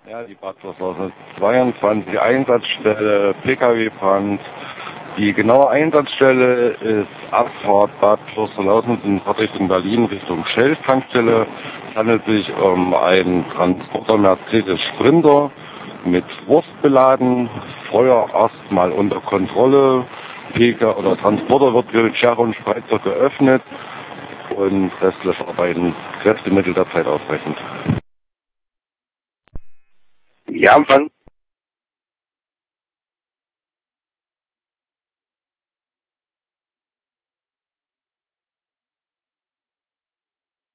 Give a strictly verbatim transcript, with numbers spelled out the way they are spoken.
Ja, die Bad Schlossstraße zweiundzwanzig, Einsatzstelle, P K W-Brand. Die genaue Einsatzstelle ist Abfahrt Bad Schloss-Lausnitz in Richtung Berlin, Richtung Shell-Tankstelle. Es handelt sich um einen Transporter Mercedes Sprinter mit Wurst beladen. Feuer erstmal unter Kontrolle. P K oder Transporter wird mit Schere und Spreizer geöffnet und restliche Arbeiten Kräftemittel der Zeit ausreichend. Ja, wann